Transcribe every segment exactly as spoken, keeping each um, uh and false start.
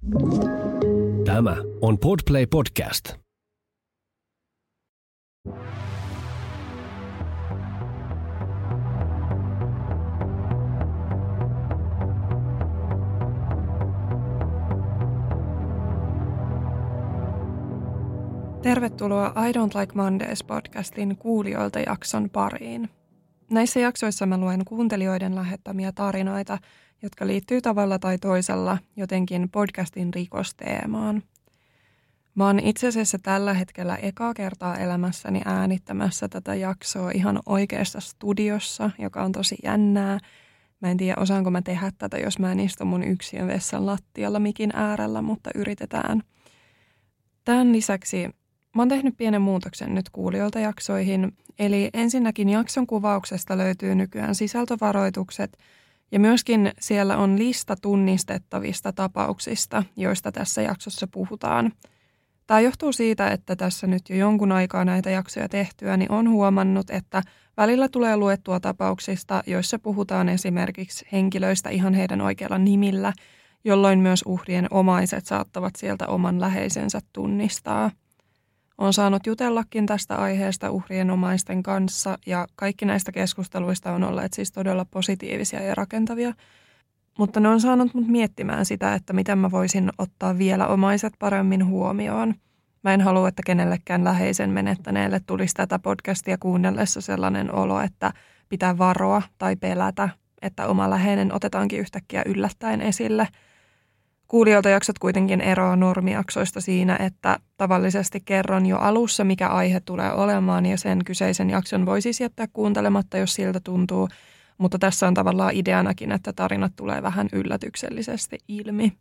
Tämä on Podplay Podcast. Tervetuloa I Don't Like Mondays podcastin kuulijoilta jakson pariin. Näissä jaksoissa mä luen kuuntelijoiden lähettämiä tarinoita, jotka liittyy tavalla tai toisella jotenkin podcastin rikosteemaan. Mä oon itse asiassa tällä hetkellä ekaa kertaa elämässäni äänittämässä tätä jaksoa ihan oikeassa studiossa, joka on tosi jännää. Mä en tiedä, osaanko mä tehdä tätä, jos mä en istu mun yksiön vessan lattialla mikin äärellä, mutta yritetään. Tämän lisäksi mä oon tehnyt pienen muutoksen nyt kuulijoilta jaksoihin, eli ensinnäkin jakson kuvauksesta löytyy nykyään sisältövaroitukset, ja myöskin siellä on lista tunnistettavista tapauksista, joista tässä jaksossa puhutaan. Tämä johtuu siitä, että tässä nyt jo jonkun aikaa näitä jaksoja tehtyä, niin on huomannut, että välillä tulee luettua tapauksista, joissa puhutaan esimerkiksi henkilöistä ihan heidän oikealla nimillä, jolloin myös uhrien omaiset saattavat sieltä oman läheisensä tunnistaa. Olen saanut jutellakin tästä aiheesta uhrien omaisten kanssa ja kaikki näistä keskusteluista on olleet siis todella positiivisia ja rakentavia. Mutta ne on saanut mut miettimään sitä, että miten mä voisin ottaa vielä omaiset paremmin huomioon. Mä en halua, että kenellekään läheisen menettäneelle tulisi tätä podcastia kuunnellessa sellainen olo, että pitää varoa tai pelätä, että oma läheinen otetaankin yhtäkkiä yllättäen esille. Kuulijoilta jaksot kuitenkin eroaa normijaksoista siinä, että tavallisesti kerron jo alussa, mikä aihe tulee olemaan, ja sen kyseisen jakson voi siis jättää kuuntelematta, jos siltä tuntuu, mutta tässä on tavallaan ideanakin, että tarinat tulee vähän yllätyksellisesti ilmi.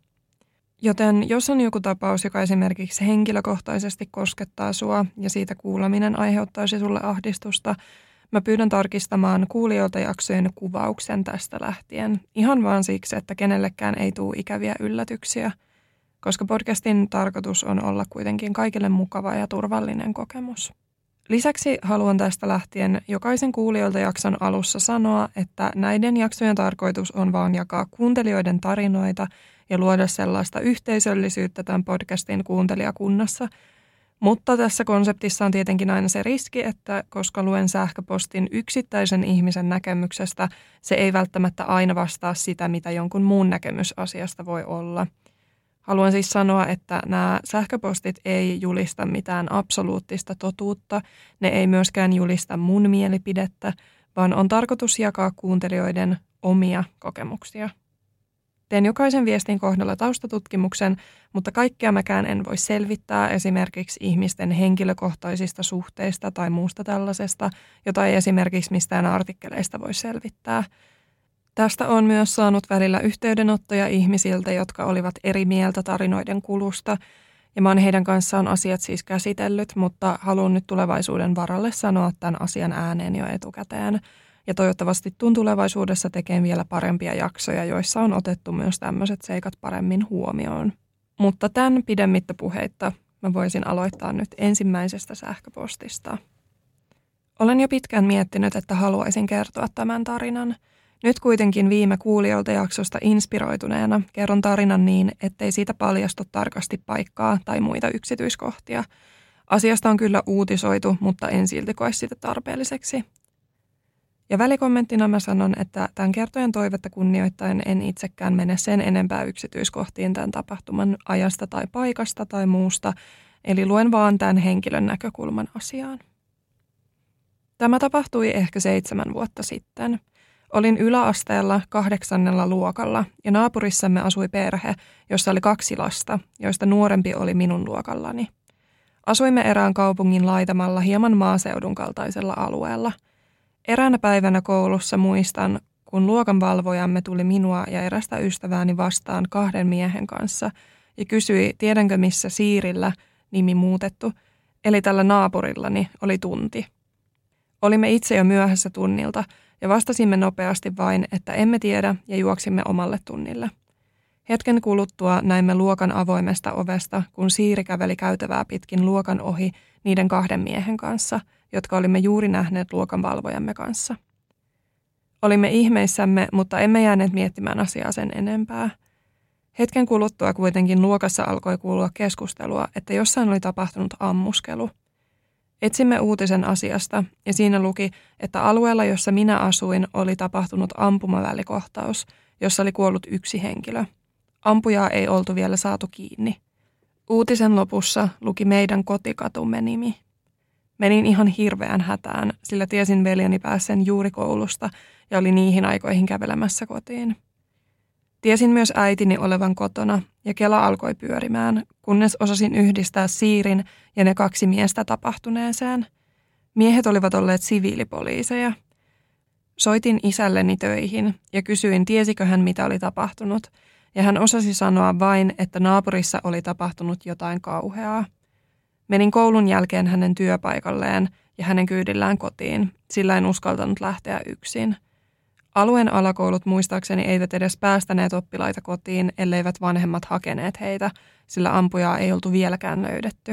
Joten jos on joku tapaus, joka esimerkiksi henkilökohtaisesti koskettaa sua ja siitä kuuleminen aiheuttaisi sulle ahdistusta, mä pyydän tarkistamaan kuulijoilta jaksojen kuvauksen tästä lähtien, ihan vaan siksi, että kenellekään ei tule ikäviä yllätyksiä, koska podcastin tarkoitus on olla kuitenkin kaikille mukava ja turvallinen kokemus. Lisäksi haluan tästä lähtien jokaisen kuulijoilta jakson alussa sanoa, että näiden jaksojen tarkoitus on vaan jakaa kuuntelijoiden tarinoita ja luoda sellaista yhteisöllisyyttä tämän podcastin kuuntelijakunnassa. Mutta tässä konseptissa on tietenkin aina se riski, että koska luen sähköpostin yksittäisen ihmisen näkemyksestä, se ei välttämättä aina vastaa sitä, mitä jonkun muun näkemys asiasta voi olla. Haluan siis sanoa, että nämä sähköpostit ei julista mitään absoluuttista totuutta, ne ei myöskään julista mun mielipidettä, vaan on tarkoitus jakaa kuuntelijoiden omia kokemuksia. Teen jokaisen viestin kohdalla taustatutkimuksen, mutta kaikkea mäkään en voi selvittää esimerkiksi ihmisten henkilökohtaisista suhteista tai muusta tällaisesta, jota ei esimerkiksi mistään artikkeleista voi selvittää. Tästä on myös saanut välillä yhteydenottoja ihmisiltä, jotka olivat eri mieltä tarinoiden kulusta, ja mä oon heidän kanssaan asiat siis käsitellyt, mutta haluan nyt tulevaisuuden varalle sanoa tämän asian ääneen jo etukäteen. Ja toivottavasti tuun tulevaisuudessa tekemään vielä parempia jaksoja, joissa on otettu myös tämmöiset seikat paremmin huomioon. Mutta tämän pidemmittä puheitta mä voisin aloittaa nyt ensimmäisestä sähköpostista. Olen jo pitkään miettinyt, että haluaisin kertoa tämän tarinan. Nyt kuitenkin viime kuulijoilta jaksosta inspiroituneena kerron tarinan niin, ettei siitä paljastu tarkasti paikkaa tai muita yksityiskohtia. Asiasta on kyllä uutisoitu, mutta en silti koe sitä tarpeelliseksi. Ja välikommenttina mä sanon, että tämän kertojan toivetta kunnioittaen en itsekään mene sen enempää yksityiskohtiin tämän tapahtuman ajasta tai paikasta tai muusta, eli luen vaan tämän henkilön näkökulman asiaan. Tämä tapahtui ehkä seitsemän vuotta sitten. Olin yläasteella kahdeksannella luokalla ja naapurissamme asui perhe, jossa oli kaksi lasta, joista nuorempi oli minun luokallani. Asuimme erään kaupungin laitamalla hieman maaseudun kaltaisella alueella. Eräänä päivänä koulussa muistan, kun luokanvalvojamme tuli minua ja erästä ystävääni vastaan kahden miehen kanssa ja kysyi, tiedänkö missä Siirillä, nimi muutettu, eli tällä naapurillani oli tunti. Olimme itse jo myöhässä tunnilta ja vastasimme nopeasti vain, että emme tiedä ja juoksimme omalle tunnille. Hetken kuluttua näimme luokan avoimesta ovesta, kun Siiri käveli käytävää pitkin luokan ohi niiden kahden miehen kanssa, jotka olimme juuri nähneet luokanvalvojamme kanssa. Olimme ihmeissämme, mutta emme jääneet miettimään asiaa sen enempää. Hetken kuluttua kuitenkin luokassa alkoi kuulua keskustelua, että jossain oli tapahtunut ammuskelu. Etsimme uutisen asiasta ja siinä luki, että alueella, jossa minä asuin, oli tapahtunut ampumavälikohtaus, jossa oli kuollut yksi henkilö. Ampujaa ei oltu vielä saatu kiinni. Uutisen lopussa luki meidän kotikatumme nimi. Menin ihan hirveän hätään, sillä tiesin veljeni päässeen juuri koulusta ja oli niihin aikoihin kävelemässä kotiin. Tiesin myös äitini olevan kotona ja kela alkoi pyörimään, kunnes osasin yhdistää siirin ja ne kaksi miestä tapahtuneeseen. Miehet olivat olleet siviilipoliiseja. Soitin isälleni töihin ja kysyin, tiesikö hän mitä oli tapahtunut, ja hän osasi sanoa vain, että naapurissa oli tapahtunut jotain kauheaa. Menin koulun jälkeen hänen työpaikalleen ja hänen kyydillään kotiin, sillä en uskaltanut lähteä yksin. Alueen alakoulut muistaakseni eivät edes päästäneet oppilaita kotiin, elleivät vanhemmat hakeneet heitä, sillä ampujaa ei oltu vieläkään löydetty.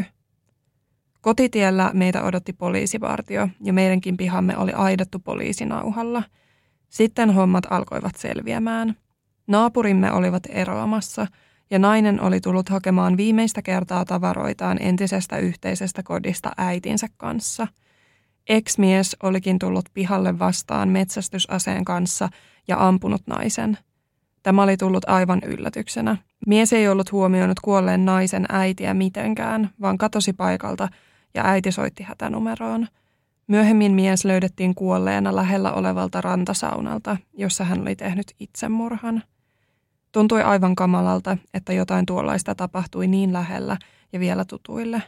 Kotitiellä meitä odotti poliisivartio ja meidänkin pihamme oli aidattu poliisinauhalla. Sitten hommat alkoivat selviämään. Naapurimme olivat eroamassa ja nainen oli tullut hakemaan viimeistä kertaa tavaroitaan entisestä yhteisestä kodista äitinsä kanssa. Ex-mies olikin tullut pihalle vastaan metsästysaseen kanssa ja ampunut naisen. Tämä oli tullut aivan yllätyksenä. Mies ei ollut huomioinut kuolleen naisen äitiä mitenkään, vaan katosi paikalta ja äiti soitti hätänumeroon. Myöhemmin mies löydettiin kuolleena lähellä olevalta rantasaunalta, jossa hän oli tehnyt itsemurhan. Tuntui aivan kamalalta, että jotain tuollaista tapahtui niin lähellä ja vielä tutuille.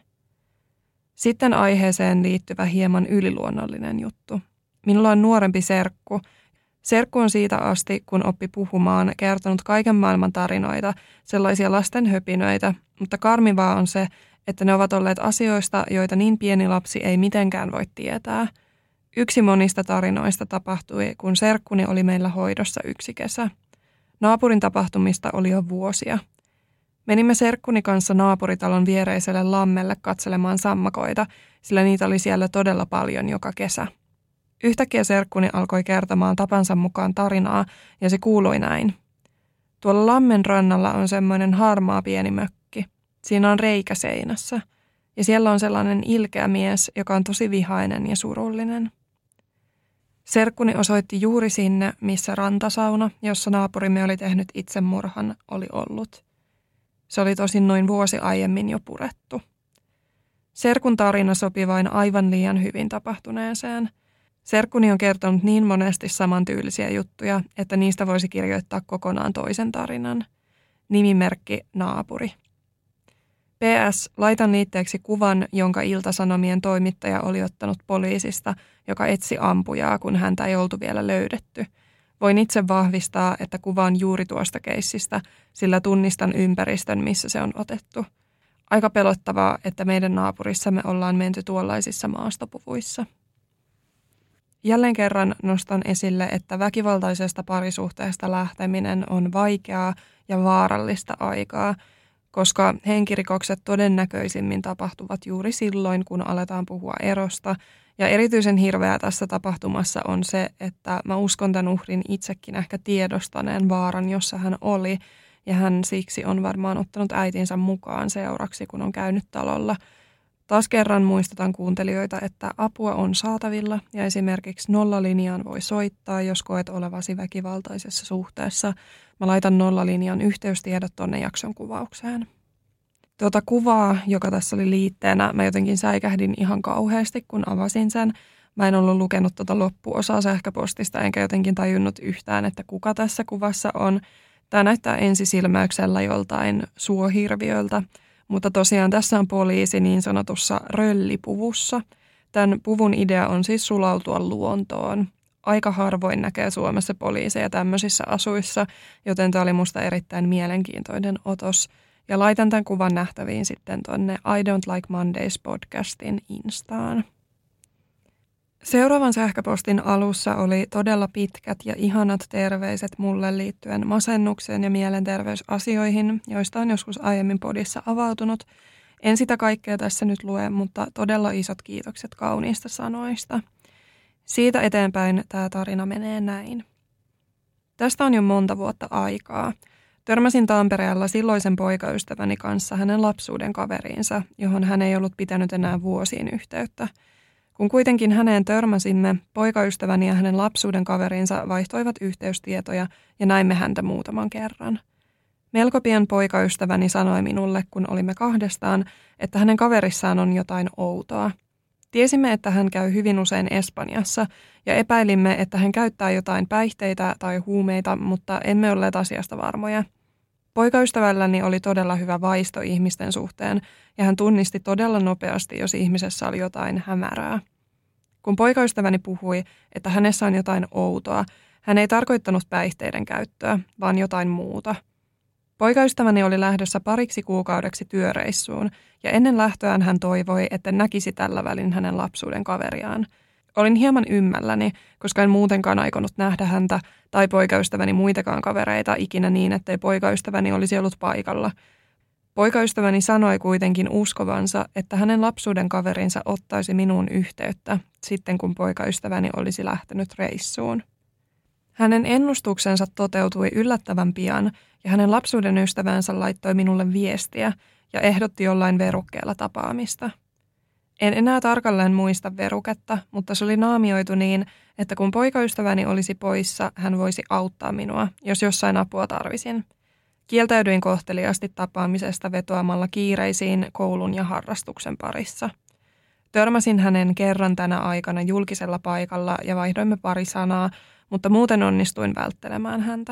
Sitten aiheeseen liittyvä hieman yliluonnollinen juttu. Minulla on nuorempi serkku. Serkku on siitä asti, kun oppi puhumaan, kertonut kaiken maailman tarinoita, sellaisia lasten höpinöitä, mutta karmivaa on se, että ne ovat olleet asioista, joita niin pieni lapsi ei mitenkään voi tietää. Yksi monista tarinoista tapahtui, kun serkkuni oli meillä hoidossa yksi kesä. Naapurin tapahtumista oli jo vuosia. Menimme serkkuni kanssa naapuritalon viereiselle lammelle katselemaan sammakoita, sillä niitä oli siellä todella paljon joka kesä. Yhtäkkiä serkkuni alkoi kertomaan tapansa mukaan tarinaa ja se kuului näin. Tuolla lammen rannalla on semmoinen harmaa pieni mökki. Siinä on reikä seinässä ja siellä on sellainen ilkeä mies, joka on tosi vihainen ja surullinen. Serkkuni osoitti juuri sinne, missä rantasauna, jossa naapurimme oli tehnyt itsemurhan, oli ollut. Se oli tosin noin vuosi aiemmin jo purettu. Serkun tarina sopi vain aivan liian hyvin tapahtuneeseen. Serkkuni on kertonut niin monesti samantyylisiä juttuja, että niistä voisi kirjoittaa kokonaan toisen tarinan. Nimimerkki naapuri. P S. Laitan liitteeksi kuvan, jonka Ilta-Sanomien toimittaja oli ottanut poliisista, joka etsi ampujaa, kun häntä ei oltu vielä löydetty. Voin itse vahvistaa, että kuva on juuri tuosta keissistä, sillä tunnistan ympäristön, missä se on otettu. Aika pelottavaa, että meidän naapurissamme ollaan menty tuollaisissa maastopuvuissa. Jälleen kerran nostan esille, että väkivaltaisesta parisuhteesta lähteminen on vaikeaa ja vaarallista aikaa, koska henkirikokset todennäköisimmin tapahtuvat juuri silloin, kun aletaan puhua erosta. Ja erityisen hirveää tässä tapahtumassa on se, että mä uskon tämän uhrin itsekin ehkä tiedostaneen vaaran, jossa hän oli. Ja hän siksi on varmaan ottanut äitinsä mukaan seuraksi, kun on käynyt talolla. Taas kerran muistutan kuuntelijoita, että apua on saatavilla ja esimerkiksi nollalinjaan voi soittaa, jos koet olevasi väkivaltaisessa suhteessa. Mä laitan nollalinjan yhteystiedot tonne jakson kuvaukseen. Tuota kuvaa, joka tässä oli liitteenä, mä jotenkin säikähdin ihan kauheasti, kun avasin sen. Mä en ollut lukenut tuota loppuosaa sähköpostista, enkä jotenkin tajunnut yhtään, että kuka tässä kuvassa on. Tämä näyttää ensisilmäyksellä joltain suohirviöltä, mutta tosiaan tässä on poliisi niin sanotussa röllipuvussa. Tämän puvun idea on siis sulautua luontoon. Aika harvoin näkee Suomessa poliiseja tämmöisissä asuissa, joten tämä oli musta erittäin mielenkiintoinen otos. Ja laitan tämän kuvan nähtäviin sitten tuonne I Don't Like Mondays podcastin Instaan. Seuraavan sähköpostin alussa oli todella pitkät ja ihanat terveiset mulle liittyen masennukseen ja mielenterveysasioihin, joista on joskus aiemmin podissa avautunut. En sitä kaikkea tässä nyt lue, mutta todella isot kiitokset kauniista sanoista. Siitä eteenpäin tämä tarina menee näin. Tästä on jo monta vuotta aikaa. Törmäsin Tampereella silloisen poikaystäväni kanssa hänen lapsuuden kaveriinsa, johon hän ei ollut pitänyt enää vuosiin yhteyttä. Kun kuitenkin häneen törmäsimme, poikaystäväni ja hänen lapsuuden kaverinsa vaihtoivat yhteystietoja ja näimme häntä muutaman kerran. Melko pian poikaystäväni sanoi minulle, kun olimme kahdestaan, että hänen kaverissaan on jotain outoa. Tiesimme, että hän käy hyvin usein Espanjassa ja epäilimme, että hän käyttää jotain päihteitä tai huumeita, mutta emme olleet asiasta varmoja. Poikaystävälläni oli todella hyvä vaisto ihmisten suhteen ja hän tunnisti todella nopeasti, jos ihmisessä oli jotain hämärää. Kun poikaystäväni puhui, että hänessä on jotain outoa, hän ei tarkoittanut päihteiden käyttöä, vaan jotain muuta. Poikaystäväni oli lähdössä pariksi kuukaudeksi työreissuun ja ennen lähtöään hän toivoi, että näkisi tällä välin hänen lapsuuden kaveriaan. Olin hieman ymmälläni, koska en muutenkaan aikonut nähdä häntä tai poikaystäväni muitakaan kavereita ikinä niin, ettei poikaystäväni olisi ollut paikalla. Poikaystäväni sanoi kuitenkin uskovansa, että hänen lapsuuden kaverinsa ottaisi minuun yhteyttä sitten, kun poikaystäväni olisi lähtenyt reissuun. Hänen ennustuksensa toteutui yllättävän pian ja hänen lapsuuden ystävänsä laittoi minulle viestiä ja ehdotti jollain verukkeella tapaamista. En enää tarkalleen muista veruketta, mutta se oli naamioitu niin, että kun poikaystäväni olisi poissa, hän voisi auttaa minua, jos jossain apua tarvisin. Kieltäydyin kohteliaasti tapaamisesta vetoamalla kiireisiin koulun ja harrastuksen parissa. Törmäsin hänen kerran tänä aikana julkisella paikalla ja vaihdoimme pari sanaa, mutta muuten onnistuin välttelemään häntä.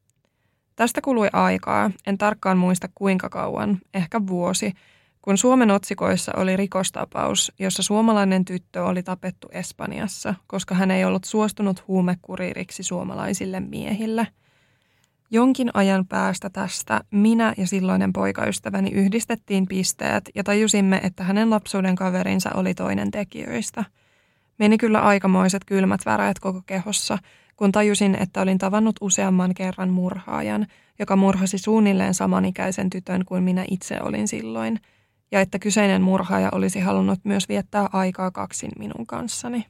Tästä kului aikaa, en tarkkaan muista kuinka kauan, ehkä vuosi, kun Suomen otsikoissa oli rikostapaus, jossa suomalainen tyttö oli tapettu Espanjassa, koska hän ei ollut suostunut huumekuriiriksi suomalaisille miehille. Jonkin ajan päästä tästä minä ja silloinen poikaystäväni yhdistettiin pisteet ja tajusimme, että hänen lapsuuden kaverinsa oli toinen tekijöistä. Meni kyllä aikamoiset kylmät väreet koko kehossa, kun tajusin, että olin tavannut useamman kerran murhaajan, joka murhasi suunnilleen samanikäisen tytön kuin minä itse olin silloin, ja että kyseinen murhaaja olisi halunnut myös viettää aikaa kaksin minun kanssani.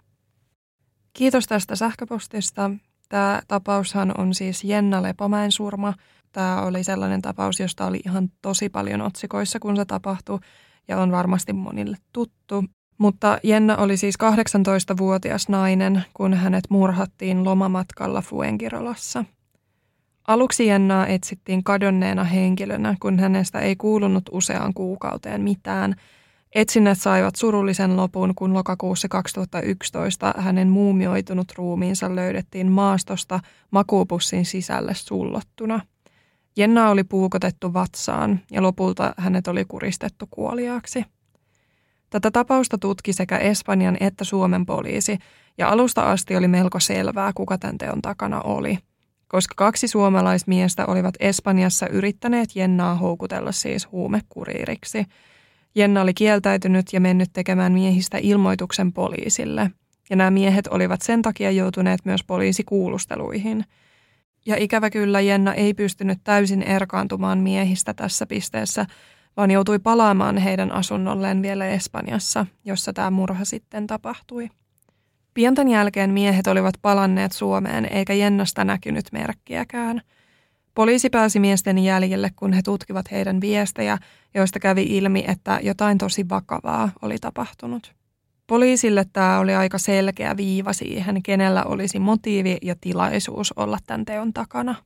Kiitos tästä sähköpostista. Tämä tapaushan on siis Jenna Lepomäen surma. Tämä oli sellainen tapaus, josta oli ihan tosi paljon otsikoissa, kun se tapahtui, ja on varmasti monille tuttu. Mutta Jenna oli siis kahdeksantoistavuotias nainen, kun hänet murhattiin lomamatkalla Fuengirolassa. Aluksi Jennaa etsittiin kadonneena henkilönä, kun hänestä ei kuulunut useaan kuukauteen mitään. Etsinnät saivat surullisen lopun, kun lokakuussa kaksituhattayksitoista hänen muumioitunut ruumiinsa löydettiin maastosta makuupussin sisälle sullottuna. Jenna oli puukotettu vatsaan ja lopulta hänet oli kuristettu kuoliaaksi. Tätä tapausta tutki sekä Espanjan että Suomen poliisi, ja alusta asti oli melko selvää, kuka tämän teon takana oli, koska kaksi suomalaismiestä olivat Espanjassa yrittäneet Jennaa houkutella siis huumekuriiriksi. Jenna oli kieltäytynyt ja mennyt tekemään miehistä ilmoituksen poliisille, ja nämä miehet olivat sen takia joutuneet myös poliisikuulusteluihin. Ja ikävä kyllä Jenna ei pystynyt täysin erkaantumaan miehistä tässä pisteessä, vaan joutui palaamaan heidän asunnolleen vielä Espanjassa, jossa tämä murha sitten tapahtui. Pienten jälkeen miehet olivat palanneet Suomeen, eikä Jennasta näkynyt merkkiäkään. Poliisi pääsi miesten jäljille, kun he tutkivat heidän viestejä, joista kävi ilmi, että jotain tosi vakavaa oli tapahtunut. Poliisille tämä oli aika selkeä viiva siihen, kenellä olisi motiivi ja tilaisuus olla tämän teon takana.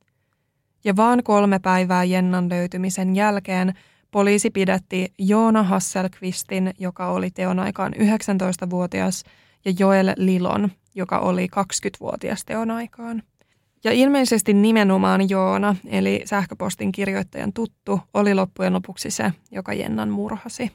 Ja vaan kolme päivää Jennan löytymisen jälkeen poliisi pidätti Joona Hasselqvistin, joka oli teon aikaan yhdeksäntoistavuotias, ja Joel Lilon, joka oli kaksikymmentävuotias teon aikaan. Ja ilmeisesti nimenomaan Joona, eli sähköpostin kirjoittajan tuttu, oli loppujen lopuksi se, joka Jennan murhasi.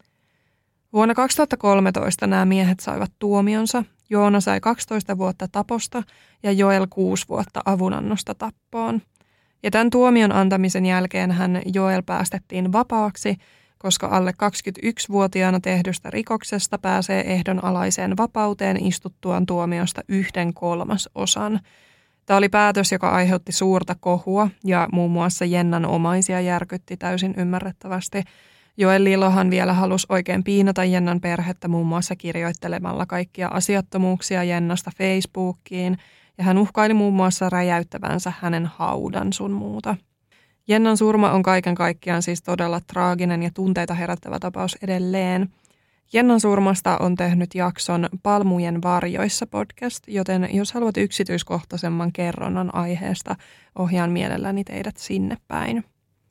Vuonna kaksituhattakolmetoista nämä miehet saivat tuomionsa. Joona sai kaksitoista vuotta taposta ja Joel kuusi vuotta avunannosta tappoon. Ja tämän tuomion antamisen jälkeen hän Joel päästettiin vapaaksi, koska alle kaksikymmentäyksivuotiaana tehdystä rikoksesta pääsee ehdonalaiseen vapauteen istuttuaan tuomiosta yhden kolmasosan. Tämä oli päätös, joka aiheutti suurta kohua ja muun muassa Jennan omaisia järkytti täysin ymmärrettävästi. Joel Lilohan vielä halusi oikein piinata Jennan perhettä muun muassa kirjoittelemalla kaikkia asiattomuuksia Jennasta Facebookiin, ja hän uhkaili muun muassa räjäyttävänsä hänen haudan sun muuta. Jennan surma on kaiken kaikkiaan siis todella traaginen ja tunteita herättävä tapaus edelleen. Jennan surmasta on tehnyt jakson Palmujen varjoissa podcast, joten jos haluat yksityiskohtaisemman kerronnan aiheesta, ohjaan mielelläni teidät sinne päin.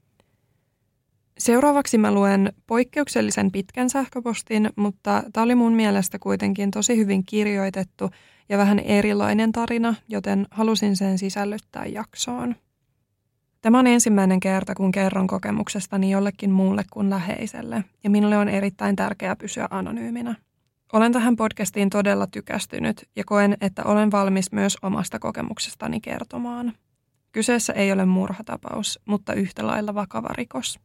Seuraavaksi mä luen poikkeuksellisen pitkän sähköpostin, mutta tämä oli mun mielestä kuitenkin tosi hyvin kirjoitettu ja vähän erilainen tarina, joten halusin sen sisällyttää jaksoon. Tämä on ensimmäinen kerta, kun kerron kokemuksestani jollekin muulle kuin läheiselle, ja minulle on erittäin tärkeää pysyä anonyyminä. Olen tähän podcastiin todella tykästynyt ja koen, että olen valmis myös omasta kokemuksestani kertomaan. Kyseessä ei ole murhatapaus, mutta yhtä lailla vakava rikos.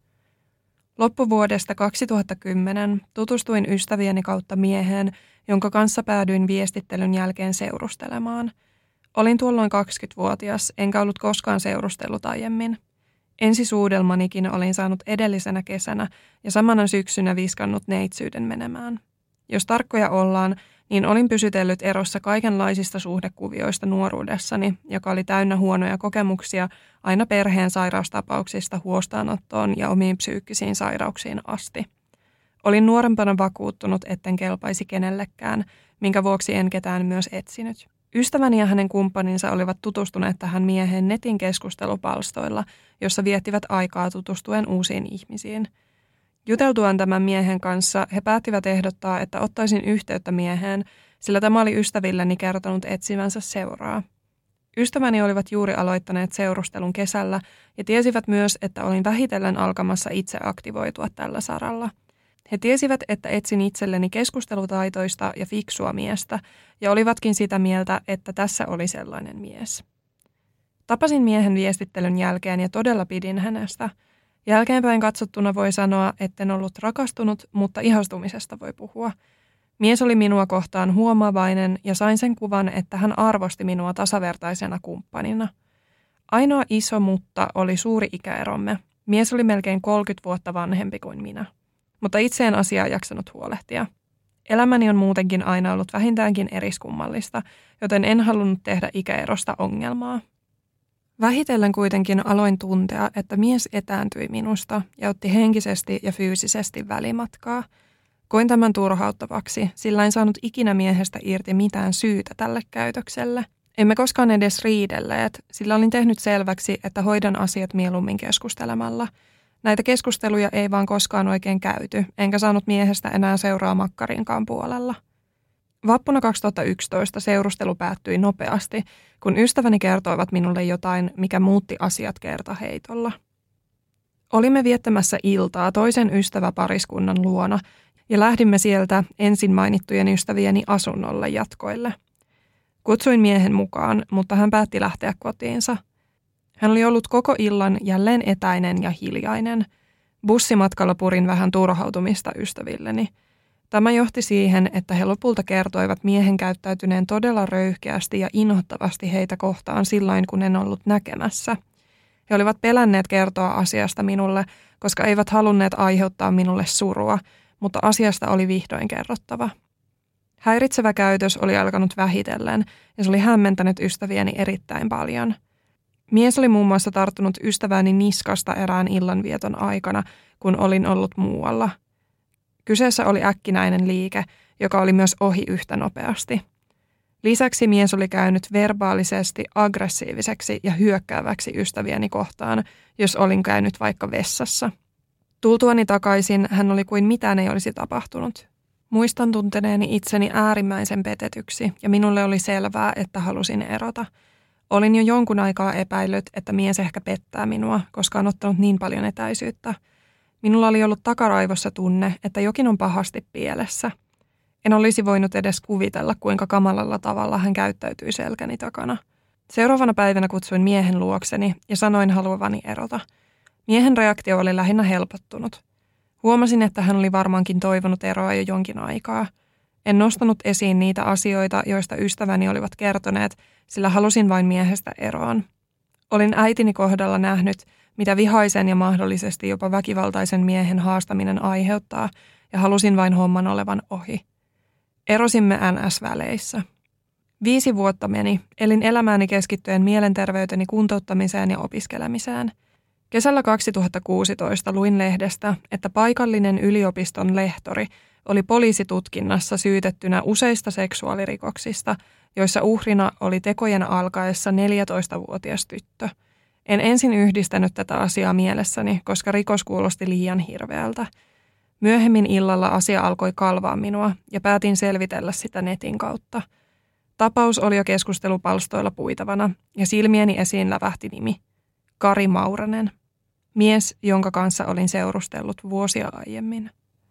Loppuvuodesta kaksituhattakymmenen tutustuin ystävieni kautta mieheen, jonka kanssa päädyin viestittelyn jälkeen seurustelemaan. Olin tuolloin kaksikymmentävuotias, enkä ollut koskaan seurustellut aiemmin. Ensisuudelmanikin olin saanut edellisenä kesänä ja samana syksynä viskannut neitsyyden menemään. Jos tarkkoja ollaan, niin olin pysytellyt erossa kaikenlaisista suhdekuvioista nuoruudessani, joka oli täynnä huonoja kokemuksia aina perheen sairaustapauksista huostaanottoon ja omiin psyykkisiin sairauksiin asti. Olin nuorempana vakuuttunut, etten kelpaisi kenellekään, minkä vuoksi en ketään myös etsinyt. Ystäväni ja hänen kumppaninsa olivat tutustuneet tähän mieheen netin keskustelupalstoilla, jossa viettivät aikaa tutustuen uusiin ihmisiin. Juteltuaan tämän miehen kanssa he päättivät ehdottaa, että ottaisin yhteyttä mieheen, sillä tämä oli ystävilleni kertonut etsivänsä seuraa. Ystäväni olivat juuri aloittaneet seurustelun kesällä ja tiesivät myös, että olin vähitellen alkamassa itse aktivoitua tällä saralla. He tiesivät, että etsin itselleni keskustelutaitoista ja fiksua miestä ja olivatkin sitä mieltä, että tässä oli sellainen mies. Tapasin miehen viestittelyn jälkeen ja todella pidin hänestä. Jälkeenpäin katsottuna voi sanoa, etten ollut rakastunut, mutta ihastumisesta voi puhua. Mies oli minua kohtaan huomaavainen ja sain sen kuvan, että hän arvosti minua tasavertaisena kumppanina. Ainoa iso mutta oli suuri ikäeromme. Mies oli melkein kolmekymmentä vuotta vanhempi kuin minä. Mutta itse en asiaa jaksanut huolehtia. Elämäni on muutenkin aina ollut vähintäänkin eriskummallista, joten en halunnut tehdä ikäerosta ongelmaa. Vähitellen kuitenkin aloin tuntea, että mies etääntyi minusta ja otti henkisesti ja fyysisesti välimatkaa. Koin tämän turhauttavaksi, sillä en saanut ikinä miehestä irti mitään syytä tälle käytökselle. Emme koskaan edes riidelleet, sillä olin tehnyt selväksi, että hoidan asiat mieluummin keskustelemalla. Näitä keskusteluja ei vaan koskaan oikein käyty, enkä saanut miehestä enää seuraa makkarinkaan puolella. Vappuna kaksituhattayksitoista seurustelu päättyi nopeasti, kun ystäväni kertoivat minulle jotain, mikä muutti asiat kertaheitolla. Olimme viettämässä iltaa toisen ystäväpariskunnan luona ja lähdimme sieltä ensin mainittujen ystävieni asunnolle jatkoille. Kutsuin miehen mukaan, mutta hän päätti lähteä kotiinsa. Hän oli ollut koko illan jälleen etäinen ja hiljainen. Bussimatkalla purin vähän turhautumista ystävilleni. Tämä johti siihen, että he lopulta kertoivat miehen käyttäytyneen todella röyhkeästi ja inhottavasti heitä kohtaan silloin, kun en ollut näkemässä. He olivat pelänneet kertoa asiasta minulle, koska eivät halunneet aiheuttaa minulle surua, mutta asiasta oli vihdoin kerrottava. Häiritsevä käytös oli alkanut vähitellen ja se oli hämmentänyt ystäviäni erittäin paljon. Mies oli muun muassa tarttunut ystävääni niskasta erään illanvieton aikana, kun olin ollut muualla. Kyseessä oli äkkinäinen liike, joka oli myös ohi yhtä nopeasti. Lisäksi mies oli käynyt verbaalisesti aggressiiviseksi ja hyökkääväksi ystäviäni kohtaan, jos olin käynyt vaikka vessassa. Tultuani takaisin hän oli kuin mitään ei olisi tapahtunut. Muistan tunteneeni itseni äärimmäisen petetyksi ja minulle oli selvää, että halusin erota. Olin jo jonkun aikaa epäillyt, että mies ehkä pettää minua, koska on ottanut niin paljon etäisyyttä. Minulla oli ollut takaraivossa tunne, että jokin on pahasti pielessä. En olisi voinut edes kuvitella, kuinka kamalalla tavalla hän käyttäytyi selkäni takana. Seuraavana päivänä kutsuin miehen luokseni ja sanoin haluavani erota. Miehen reaktio oli lähinnä helpottunut. Huomasin, että hän oli varmaankin toivonut eroa jo jonkin aikaa. En nostanut esiin niitä asioita, joista ystäväni olivat kertoneet, sillä halusin vain miehestä eroon. Olin äitini kohdalla nähnyt, mitä vihaisen ja mahdollisesti jopa väkivaltaisen miehen haastaminen aiheuttaa, ja halusin vain homman olevan ohi. Erosimme N S-väleissä. Viisi vuotta meni, elin elämääni keskittyen mielenterveyteni kuntouttamiseen ja opiskelemiseen. Kesällä kaksituhattakuusitoista luin lehdestä, että paikallinen yliopiston lehtori oli poliisitutkinnassa syytettynä useista seksuaalirikoksista, joissa uhrina oli tekojen alkaessa neljätoistavuotias tyttö. En ensin yhdistänyt tätä asiaa mielessäni, koska rikos kuulosti liian hirveältä. Myöhemmin illalla asia alkoi kalvaa minua ja päätin selvitellä sitä netin kautta. Tapaus oli jo keskustelupalstoilla puitavana ja silmieni esiin lävähti nimi. Kari Mauranen. Mies, jonka kanssa olin seurustellut vuosia aiemmin.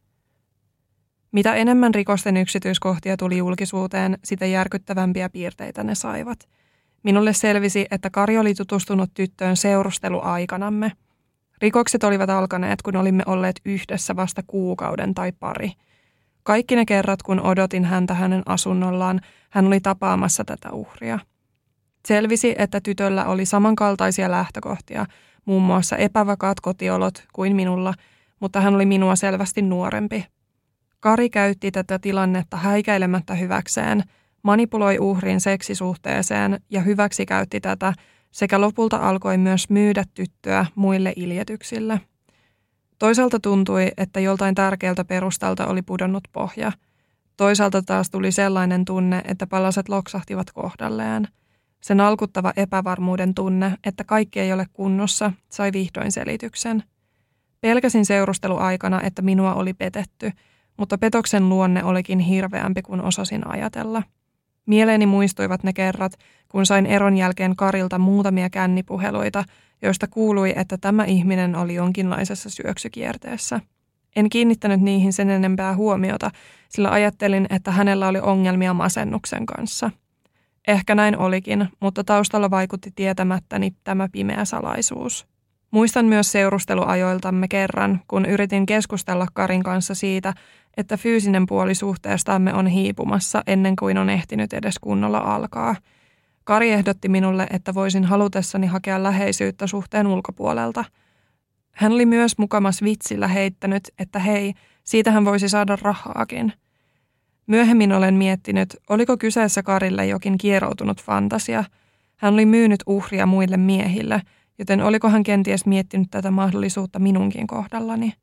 Mitä enemmän rikosten yksityiskohtia tuli julkisuuteen, sitä järkyttävämpiä piirteitä ne saivat. Minulle selvisi, että Kari oli tutustunut tyttöön seurusteluaikanamme. Rikokset olivat alkaneet, kun olimme olleet yhdessä vasta kuukauden tai pari. Kaikki ne kerrat, kun odotin häntä hänen asunnollaan, hän oli tapaamassa tätä uhria. Selvisi, että tytöllä oli samankaltaisia lähtökohtia, muun muassa epävakaat kotiolot kuin minulla, mutta hän oli minua selvästi nuorempi. Kari käytti tätä tilannetta häikäilemättä hyväkseen, manipuloi uhrin seksisuhteeseen ja hyväksikäytti tätä sekä lopulta alkoi myös myydä tyttöä muille iljetyksille. Toisaalta tuntui, että joltain tärkeältä perustalta oli pudonnut pohja. Toisaalta taas tuli sellainen tunne, että palaset loksahtivat kohdalleen. Se nalkuttava epävarmuuden tunne, että kaikki ei ole kunnossa, sai vihdoin selityksen. Pelkäsin seurusteluaikana, että minua oli petetty, mutta petoksen luonne olikin hirveämpi kuin osasin ajatella. Mieleeni muistuivat ne kerrat, kun sain eron jälkeen Karilta muutamia kännipuheluita, joista kuului, että tämä ihminen oli jonkinlaisessa syöksykierteessä. En kiinnittänyt niihin sen enempää huomiota, sillä ajattelin, että hänellä oli ongelmia masennuksen kanssa. Ehkä näin olikin, mutta taustalla vaikutti tietämättäni tämä pimeä salaisuus. Muistan myös seurusteluajoiltamme kerran, kun yritin keskustella Karin kanssa siitä, että fyysinen puoli suhteestamme on hiipumassa ennen kuin on ehtinyt edes kunnolla alkaa. Kari ehdotti minulle, että voisin halutessani hakea läheisyyttä suhteen ulkopuolelta. Hän oli myös mukamas vitsillä heittänyt, että hei, siitä hän voisi saada rahaakin. Myöhemmin olen miettinyt, oliko kyseessä Karille jokin kieroutunut fantasia. Hän oli myynyt uhria muille miehille, joten oliko hän kenties miettinyt tätä mahdollisuutta minunkin kohdallani.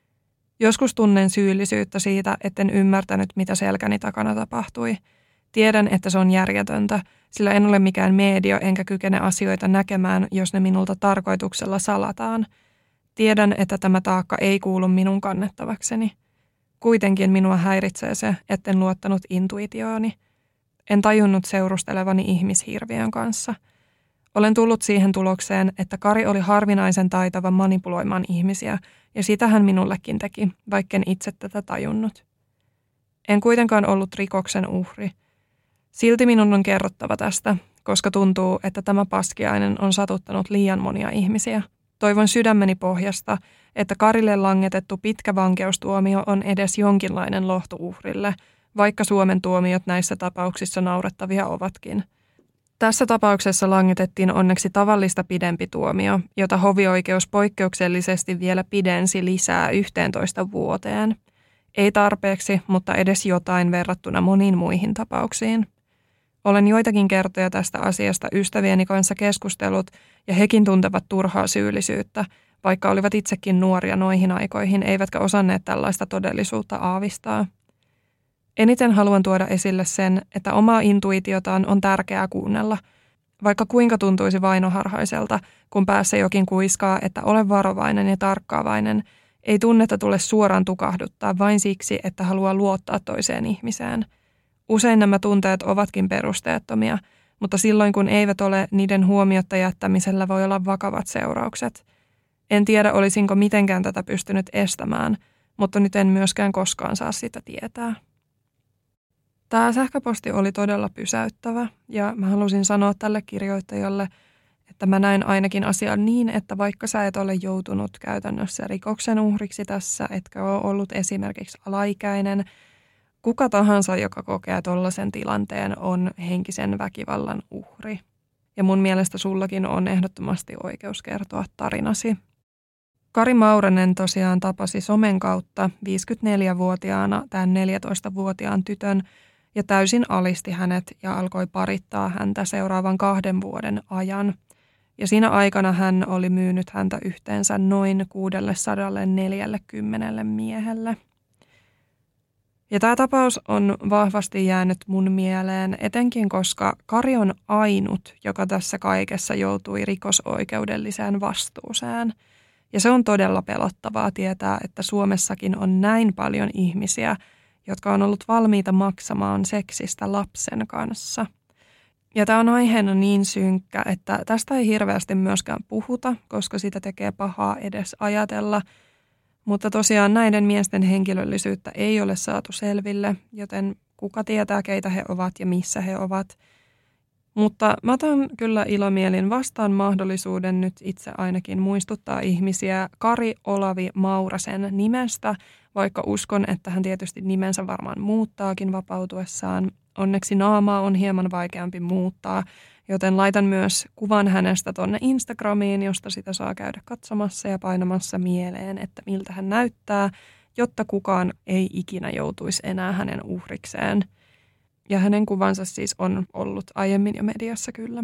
Joskus tunnen syyllisyyttä siitä, etten ymmärtänyt, mitä selkäni takana tapahtui. Tiedän, että se on järjetöntä, sillä en ole mikään media enkä kykene asioita näkemään, jos ne minulta tarkoituksella salataan. Tiedän, että tämä taakka ei kuulu minun kannettavakseni. Kuitenkin minua häiritsee se, etten luottanut intuitiooni. En tajunnut seurustelevani ihmishirviön kanssa. Olen tullut siihen tulokseen, että Kari oli harvinaisen taitava manipuloimaan ihmisiä, ja sitä hän minullekin teki, vaikken itse tätä tajunnut. En kuitenkaan ollut rikoksen uhri. Silti minun on kerrottava tästä, koska tuntuu, että tämä paskiainen on satuttanut liian monia ihmisiä. Toivon sydämeni pohjasta, että Karille langetettu pitkä vankeustuomio on edes jonkinlainen lohtu uhrille, vaikka Suomen tuomiot näissä tapauksissa naurettavia ovatkin. Tässä tapauksessa langetettiin onneksi tavallista pidempi tuomio, jota hovioikeus poikkeuksellisesti vielä pidensi lisää yhteentoista vuoteen. Ei tarpeeksi, mutta edes jotain verrattuna moniin muihin tapauksiin. Olen joitakin kertoja tästä asiasta ystävieni kanssa keskustellut ja hekin tuntevat turhaa syyllisyyttä, vaikka olivat itsekin nuoria noihin aikoihin eivätkä osanneet tällaista todellisuutta aavistaa. Eniten haluan tuoda esille sen, että omaa intuitiotaan on tärkeää kuunnella, vaikka kuinka tuntuisi vainoharhaiselta, kun päässä jokin kuiskaa, että ole varovainen ja tarkkaavainen, ei tunnetta tule suoraan tukahduttaa vain siksi, että haluaa luottaa toiseen ihmiseen. Usein nämä tunteet ovatkin perusteettomia, mutta silloin kun eivät ole, niiden huomiotta jättämisellä voi olla vakavat seuraukset. En tiedä, olisinko mitenkään tätä pystynyt estämään, mutta nyt en myöskään koskaan saa sitä tietää. Tämä sähköposti oli todella pysäyttävä ja mä halusin sanoa tälle kirjoittajalle, että mä näin ainakin asian niin, että vaikka sä et ole joutunut käytännössä rikoksen uhriksi tässä, etkä ole ollut esimerkiksi alaikäinen, kuka tahansa, joka kokee tollaisen tilanteen, on henkisen väkivallan uhri. Ja mun mielestä sullakin on ehdottomasti oikeus kertoa tarinasi. Kari Mauranen tosiaan tapasi somen kautta viisikymmentäneljävuotiaana tämän neljätoistavuotiaan tytön ja täysin alisti hänet ja alkoi parittaa häntä seuraavan kahden vuoden ajan. ja siinä aikana hän oli myynyt häntä yhteensä noin kuusisataaneljäkymmentä miehelle. Ja tämä tapaus on vahvasti jäänyt mun mieleen, etenkin koska Kari on ainut, joka tässä kaikessa joutui rikosoikeudelliseen vastuuseen. Ja se on todella pelottavaa tietää, että Suomessakin on näin paljon ihmisiä, jotka on ollut valmiita maksamaan seksistä lapsen kanssa. Ja tämä on aiheena niin synkkä, että tästä ei hirveästi myöskään puhuta, koska sitä tekee pahaa edes ajatella. Mutta tosiaan näiden miesten henkilöllisyyttä ei ole saatu selville, joten kuka tietää, keitä he ovat ja missä he ovat. Mutta mä otan kyllä ilomielin vastaan mahdollisuuden nyt itse ainakin muistuttaa ihmisiä Kari Olavi Maurasen nimestä, vaikka uskon, että hän tietysti nimensä varmaan muuttaakin vapautuessaan. Onneksi naamaa on hieman vaikeampi muuttaa, joten laitan myös kuvan hänestä tonne Instagramiin, josta sitä saa käydä katsomassa ja painamassa mieleen, että miltä hän näyttää, jotta kukaan ei ikinä joutuisi enää hänen uhrikseen. Ja hänen kuvansa siis on ollut aiemmin jo mediassa kyllä.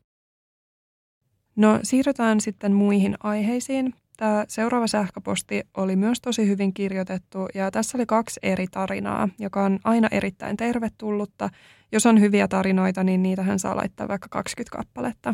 No siirrytään sitten muihin aiheisiin. Tämä seuraava sähköposti oli myös tosi hyvin kirjoitettu ja tässä oli kaksi eri tarinaa, joka on aina erittäin tervetullutta. Jos on hyviä tarinoita, niin niitähän saa laittaa vaikka kaksikymmentä kappaletta.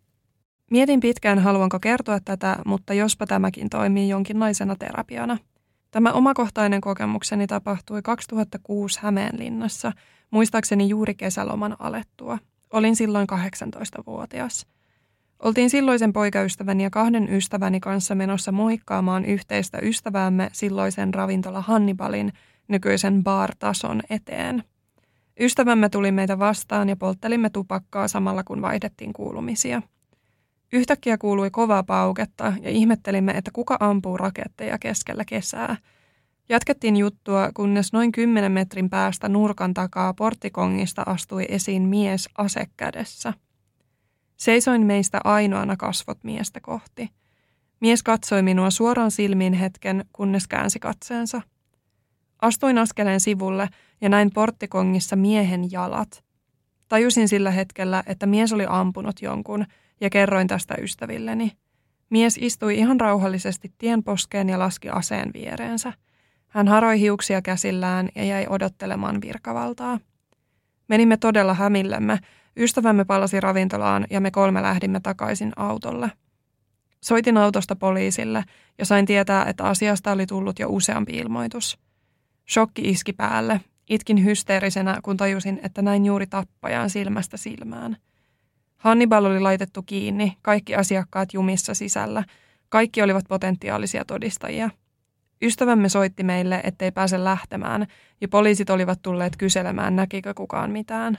Mietin pitkään, haluanko kertoa tätä, mutta jospa tämäkin toimii jonkinlaisena terapiana. Tämä omakohtainen kokemukseni tapahtui kaksituhattakuusi Hämeenlinnassa, muistaakseni juuri kesäloman alettua. Olin silloin kahdeksantoistavuotias. Oltiin silloisen poikaystäväni ja kahden ystäväni kanssa menossa moikkaamaan yhteistä ystäväämme silloisen ravintola Hannibalin nykyisen bar-tason eteen. Ystävämme tuli meitä vastaan ja polttelimme tupakkaa samalla kun vaihdettiin kuulumisia. Yhtäkkiä kuului kovaa pauketta ja ihmettelimme, että kuka ampuu raketteja keskellä kesää. Jatkettiin juttua, kunnes noin kymmenen metrin päästä nurkan takaa porttikongista astui esiin mies ase kädessä. Seisoin meistä ainoana kasvot miestä kohti. Mies katsoi minua suoraan silmiin hetken, kunnes käänsi katseensa. Astuin askeleen sivulle ja näin porttikongissa miehen jalat. Tajusin sillä hetkellä, että mies oli ampunut jonkun ja kerroin tästä ystävilleni. Mies istui ihan rauhallisesti tienposkeen ja laski aseen viereensä. Hän haroi hiuksia käsillään ja jäi odottelemaan virkavaltaa. Menimme todella hämillemme. Ystävämme palasi ravintolaan ja me kolme lähdimme takaisin autolle. Soitin autosta poliisille ja sain tietää, että asiasta oli tullut jo useampi ilmoitus. Shokki iski päälle. Itkin hysteerisenä, kun tajusin, että näin juuri tappajan silmästä silmään. Hannibal oli laitettu kiinni, kaikki asiakkaat jumissa sisällä. Kaikki olivat potentiaalisia todistajia. Ystävämme soitti meille, ettei pääse lähtemään, ja poliisit olivat tulleet kyselemään, näkikö kukaan mitään.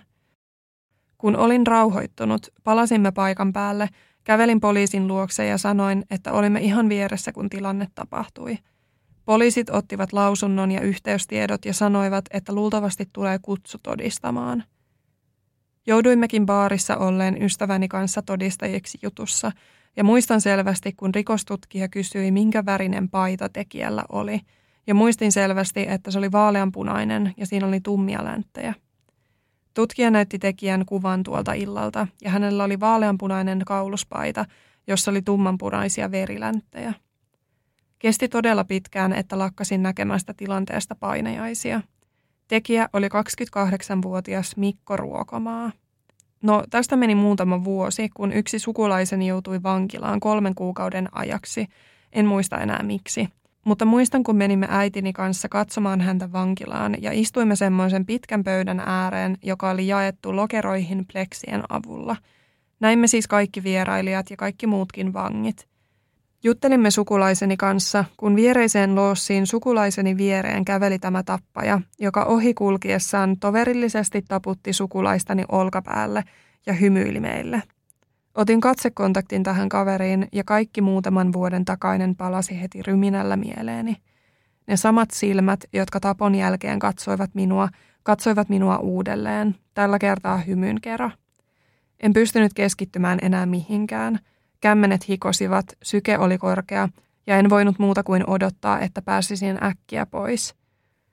Kun olin rauhoittunut, palasimme paikan päälle, kävelin poliisin luokse ja sanoin, että olimme ihan vieressä, kun tilanne tapahtui. Poliisit ottivat lausunnon ja yhteystiedot ja sanoivat, että luultavasti tulee kutsu todistamaan. Jouduimmekin baarissa olleen ystäväni kanssa todistajiksi jutussa, ja muistan selvästi, kun rikostutkija kysyi, minkä värinen paita tekijällä oli, ja muistin selvästi, että se oli vaaleanpunainen ja siinä oli tummia länttejä. Tutkija näytti tekijän kuvan tuolta illalta, ja hänellä oli vaaleanpunainen kauluspaita, jossa oli tummanpunaisia verilänttejä. Kesti todella pitkään, että lakkasin näkemästä tilanteesta painajaisia. Tekijä oli kaksikymmentäkahdeksanvuotias Mikko Ruokomaa. No, tästä meni muutama vuosi, kun yksi sukulaiseni joutui vankilaan kolmen kuukauden ajaksi. En muista enää miksi. Mutta muistan, kun menimme äitini kanssa katsomaan häntä vankilaan ja istuimme semmoisen pitkän pöydän ääreen, joka oli jaettu lokeroihin pleksien avulla. Näimme siis kaikki vierailijat ja kaikki muutkin vangit. Juttelimme sukulaiseni kanssa, kun viereiseen loossiin sukulaiseni viereen käveli tämä tappaja, joka ohi kulkiessaan toverillisesti taputti sukulaistani olkapäälle ja hymyili meille. Otin katsekontaktin tähän kaveriin ja kaikki muutaman vuoden takainen palasi heti ryminällä mieleeni. Ne samat silmät, jotka tapon jälkeen katsoivat minua, katsoivat minua uudelleen, tällä kertaa hymyn kera. En pystynyt keskittymään enää mihinkään. Kämmenet hikosivat, syke oli korkea ja en voinut muuta kuin odottaa, että pääsisin äkkiä pois.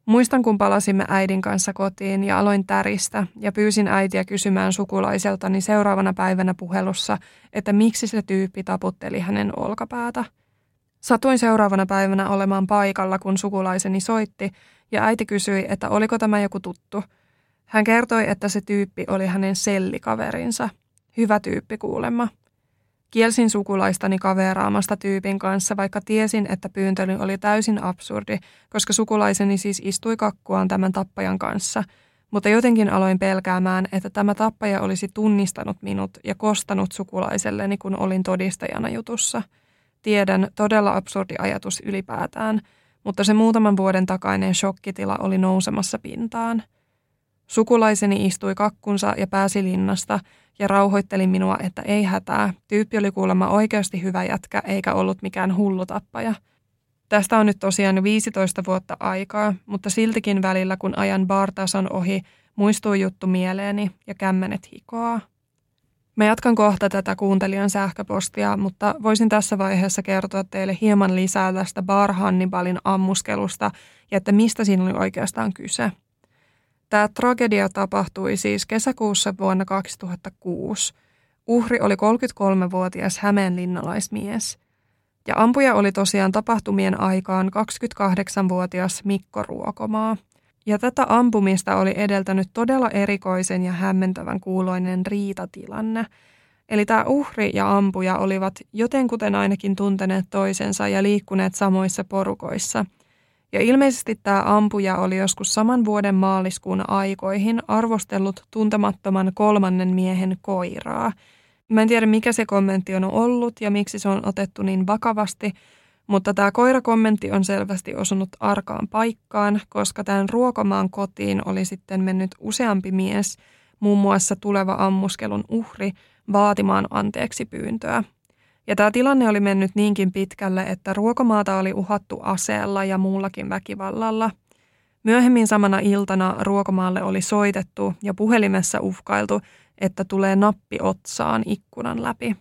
Muistan, kun palasimme äidin kanssa kotiin ja aloin täristä ja pyysin äitiä kysymään sukulaiseltani seuraavana päivänä puhelussa, että miksi se tyyppi taputteli hänen olkapäätä. Satuin seuraavana päivänä olemaan paikalla, kun sukulaiseni soitti ja äiti kysyi, että oliko tämä joku tuttu. Hän kertoi, että se tyyppi oli hänen sellikaverinsa. Hyvä tyyppi kuulemma. Kielsin sukulaistani kaveraamasta tyypin kanssa, vaikka tiesin, että pyyntöni oli täysin absurdi, koska sukulaiseni siis istui kakkuaan tämän tappajan kanssa, mutta jotenkin aloin pelkäämään, että tämä tappaja olisi tunnistanut minut ja kostanut sukulaiselleni, kun olin todistajana jutussa. Tiedän, todella absurdi ajatus ylipäätään, mutta se muutaman vuoden takainen shokkitila oli nousemassa pintaan. Sukulaiseni istui kakkunsa ja pääsi linnasta ja rauhoitteli minua, että ei hätää. Tyyppi oli kuulemma oikeasti hyvä jätkä eikä ollut mikään hullu tappaja. Tästä on nyt tosiaan viisitoista vuotta aikaa, mutta siltikin välillä kun ajan bartason ohi, muistuu juttu mieleeni ja kämmenet hikoaa. Mä jatkan kohta tätä kuuntelijan sähköpostia, mutta voisin tässä vaiheessa kertoa teille hieman lisää tästä Bar Hannibalin ammuskelusta ja että mistä siinä oli oikeastaan kyse. Tämä tragedia tapahtui siis kesäkuussa vuonna kaksituhattakuusi. Uhri oli kolmekymmentäkolmevuotias hämeenlinnalaismies. Ja ampuja oli tosiaan tapahtumien aikaan kaksikymmentäkahdeksanvuotias Mikko Ruokomaa. Ja tätä ampumista oli edeltänyt todella erikoisen ja hämmentävän kuuloinen riitatilanne. Eli tämä uhri ja ampuja olivat jotenkuten ainakin tunteneet toisensa ja liikkuneet samoissa porukoissa. Ja ilmeisesti tämä ampuja oli joskus saman vuoden maaliskuun aikoihin arvostellut tuntemattoman kolmannen miehen koiraa. Mä en tiedä, mikä se kommentti on ollut ja miksi se on otettu niin vakavasti, mutta tämä koirakommentti on selvästi osunut arkaan paikkaan, koska tämän Ruokomaan kotiin oli sitten mennyt useampi mies, muun muassa tuleva ammuskelun uhri, vaatimaan anteeksi pyyntöä. Ja tämä tilanne oli mennyt niinkin pitkälle, että Ruokomaata oli uhattu aseella ja muullakin väkivallalla. Myöhemmin samana iltana Ruokomaalle oli soitettu ja puhelimessa uhkailtu, että tulee nappi otsaan ikkunan läpi.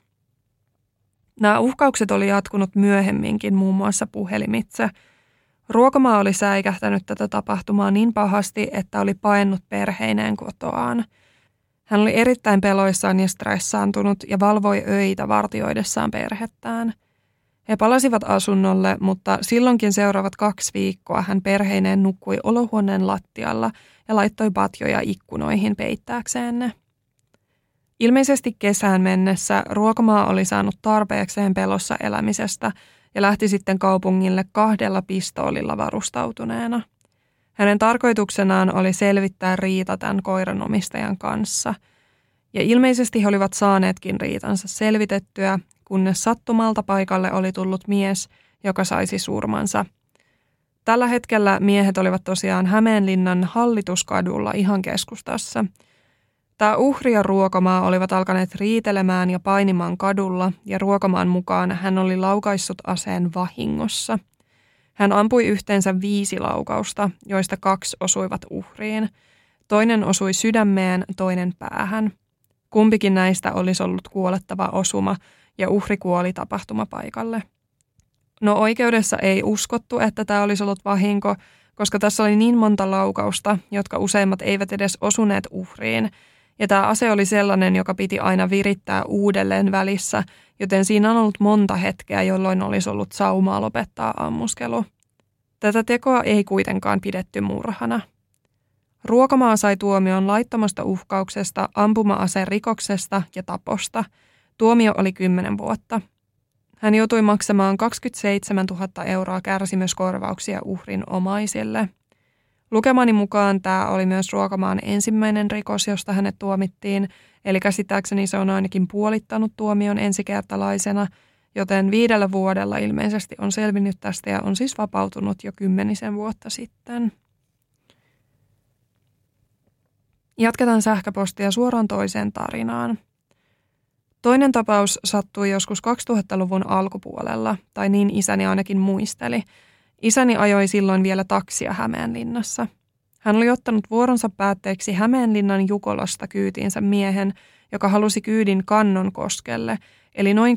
Nämä uhkaukset oli jatkunut myöhemminkin muun muassa puhelimitse. Ruokomaa oli säikähtänyt tätä tapahtumaa niin pahasti, että oli paennut perheineen kotoaan. Hän oli erittäin peloissaan ja stressaantunut ja valvoi öitä vartioidessaan perhettään. He palasivat asunnolle, mutta silloinkin seuraavat kaksi viikkoa hän perheineen nukkui olohuoneen lattialla ja laittoi patjoja ikkunoihin peittääkseen ne. Ilmeisesti kesään mennessä Ruokomaa oli saanut tarpeekseen pelossa elämisestä ja lähti sitten kaupungille kahdella pistoolilla varustautuneena. Hänen tarkoituksenaan oli selvittää riita tämän koiranomistajan kanssa. Ja ilmeisesti he olivat saaneetkin riitansa selvitettyä, kunnes sattumalta paikalle oli tullut mies, joka saisi surmansa. Tällä hetkellä miehet olivat tosiaan Hämeenlinnan Hallituskadulla ihan keskustassa. Tämä uhri ja Ruokomaa olivat alkaneet riitelemään ja painimaan kadulla ja Ruokomaan mukaan hän oli laukaissut aseen vahingossa. Hän ampui yhteensä viisi laukausta, joista kaksi osuivat uhriin. Toinen osui sydämeen, toinen päähän. Kumpikin näistä olisi ollut kuolettava osuma ja uhri kuoli tapahtumapaikalle. No oikeudessa ei uskottu, että tämä olisi ollut vahinko, koska tässä oli niin monta laukausta, jotka useimmat eivät edes osuneet uhriin. Ja tämä ase oli sellainen, joka piti aina virittää uudelleen välissä, joten siinä on ollut monta hetkeä, jolloin olisi ollut saumaa lopettaa ammuskelu. Tätä tekoa ei kuitenkaan pidetty murhana. Ruokomaa sai tuomion laittomasta uhkauksesta, ampuma-aseen rikoksesta ja taposta. Tuomio oli kymmenen vuotta. Hän joutui maksamaan kaksikymmentäseitsemäntuhatta euroa kärsimyskorvauksia uhrin omaisille. Lukemani mukaan tämä oli myös Ruokomaan ensimmäinen rikos, josta hänet tuomittiin, eli käsittääkseni se on ainakin puolittanut tuomion ensikertalaisena, joten viidellä vuodella ilmeisesti on selvinnyt tästä ja on siis vapautunut jo kymmenisen vuotta sitten. Jatketaan sähköpostia suoraan toiseen tarinaan. Toinen tapaus sattui joskus kaksituhattaluvun alkupuolella, tai niin isäni ainakin muisteli. Isäni ajoi silloin vielä taksia Hämeenlinnassa. Hän oli ottanut vuoronsa päätteeksi Hämeenlinnan Jukolasta kyytiinsä miehen, joka halusi kyydin Kannonkoskelle, eli noin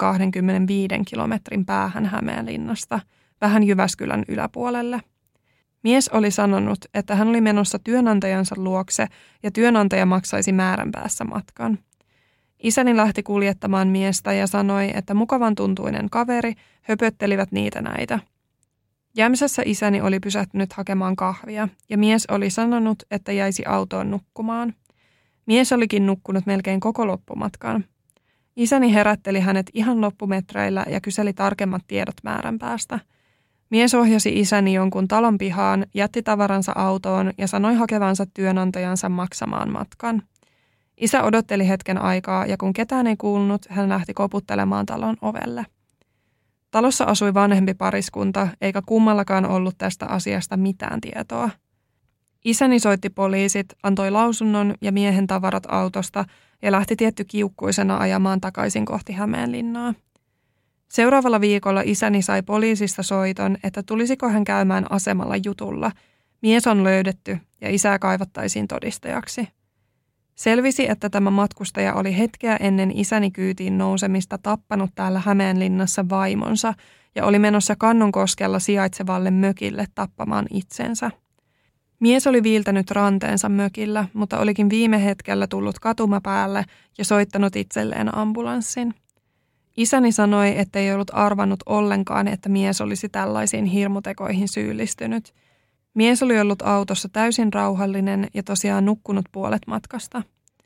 kaksisataakaksikymmentäviisi kilometrin päähän Hämeenlinnasta, vähän Jyväskylän yläpuolelle. Mies oli sanonut, että hän oli menossa työnantajansa luokse ja työnantaja maksaisi määränpäässä matkan. Isäni lähti kuljettamaan miestä ja sanoi, että mukavan tuntuinen kaveri höpöttelivät niitä näitä. Jämsässä isäni oli pysähtynyt hakemaan kahvia ja mies oli sanonut, että jäisi autoon nukkumaan. Mies olikin nukkunut melkein koko loppumatkan. Isäni herätteli hänet ihan loppumetreillä ja kyseli tarkemmat tiedot määränpäästä. Mies ohjasi isäni jonkun talon pihaan, jätti tavaransa autoon ja sanoi hakevansa työnantajansa maksamaan matkan. Isä odotteli hetken aikaa ja kun ketään ei kuulunut, hän lähti koputtelemaan talon ovelle. Talossa asui vanhempi pariskunta, eikä kummallakaan ollut tästä asiasta mitään tietoa. Isäni soitti poliisit, antoi lausunnon ja miehen tavarat autosta ja lähti tietty kiukkuisena ajamaan takaisin kohti Hämeenlinnaa. Seuraavalla viikolla isäni sai poliisista soiton, että tulisiko hän käymään asemalla jutulla. Mies on löydetty ja isää kaivattaisiin todistajaksi. Selvisi, että tämä matkustaja oli hetkeä ennen isäni kyytiin nousemista tappanut täällä Hämeenlinnassa vaimonsa ja oli menossa Kannonkoskella sijaitsevalle mökille tappamaan itsensä. Mies oli viiltänyt ranteensa mökillä, mutta olikin viime hetkellä tullut katumapäälle ja soittanut itselleen ambulanssin. Isäni sanoi, ettei ollut arvannut ollenkaan, että mies olisi tällaisiin hirmutekoihin syyllistynyt. Mies oli ollut autossa täysin rauhallinen ja tosiaan nukkunut puolet matkasta.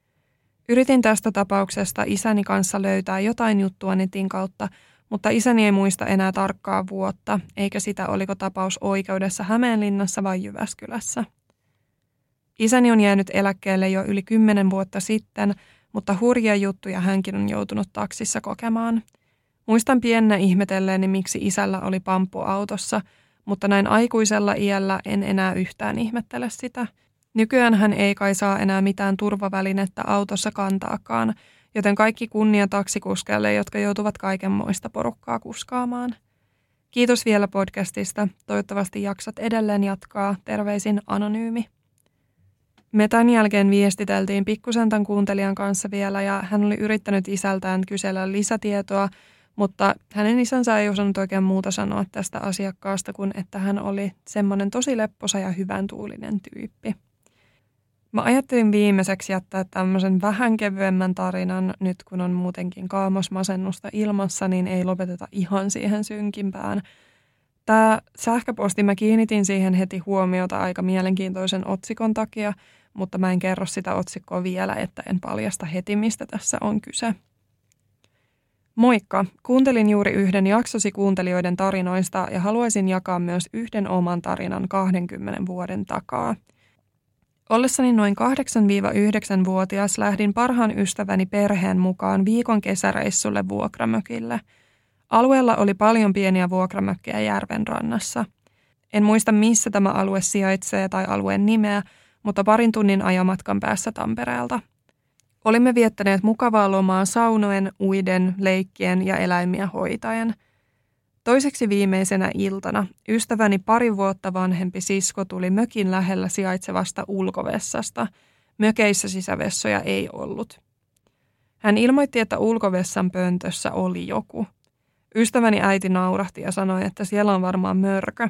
Yritin tästä tapauksesta isäni kanssa löytää jotain juttua netin kautta, mutta isäni ei muista enää tarkkaa vuotta, eikä sitä oliko tapaus oikeudessa Hämeenlinnassa vai Jyväskylässä. Isäni on jäänyt eläkkeelle jo yli kymmenen vuotta sitten, mutta hurjia juttuja hänkin on joutunut taksissa kokemaan. Muistan piennä ihmetelleeni, miksi isällä oli pamppu autossa, mutta näin aikuisella iällä en enää yhtään ihmettele sitä. Nykyään hän ei kai saa enää mitään turvavälinettä autossa kantaakaan, joten kaikki kunnia taksikuskeille, jotka joutuvat kaikenmoista porukkaa kuskaamaan. Kiitos vielä podcastista. Toivottavasti jaksat edelleen jatkaa. Terveisin Anonyymi. Me tämän jälkeen viestiteltiin pikkusentän kuuntelijan kanssa vielä ja hän oli yrittänyt isältään kysellä lisätietoa, mutta hänen isänsä ei osannut oikein muuta sanoa tästä asiakkaasta kuin, että hän oli semmoinen tosi lepposa ja hyvän tuulinen tyyppi. Mä ajattelin viimeiseksi jättää tämmöisen vähän kevyemmän tarinan, nyt kun on muutenkin kaamosmasennusta ilmassa, niin ei lopeteta ihan siihen synkimpään. Tämä sähköposti, mä kiinnitin siihen heti huomiota aika mielenkiintoisen otsikon takia, mutta mä en kerro sitä otsikkoa vielä, että en paljasta heti, mistä tässä on kyse. Moikka! Kuuntelin juuri yhden jaksosi kuuntelijoiden tarinoista ja haluaisin jakaa myös yhden oman tarinan kahdenkymmenen vuoden takaa. Ollessani noin kahdeksan-yhdeksän-vuotias lähdin parhaan ystäväni perheen mukaan viikon kesäreissulle vuokramökille. Alueella oli paljon pieniä vuokramökkejä järven rannassa. En muista, missä tämä alue sijaitsee tai alueen nimeä, mutta parin tunnin ajomatkan päässä Tampereelta. Olimme viettäneet mukavaa lomaa saunoen, uiden, leikkien ja eläimiä hoitaen. Toiseksi viimeisenä iltana ystäväni pari vuotta vanhempi sisko tuli mökin lähellä sijaitsevasta ulkovessasta. Mökeissä sisävessoja ei ollut. Hän ilmoitti, että ulkovessan pöntössä oli joku. Ystäväni äiti naurahti ja sanoi, että siellä on varmaan mörkö.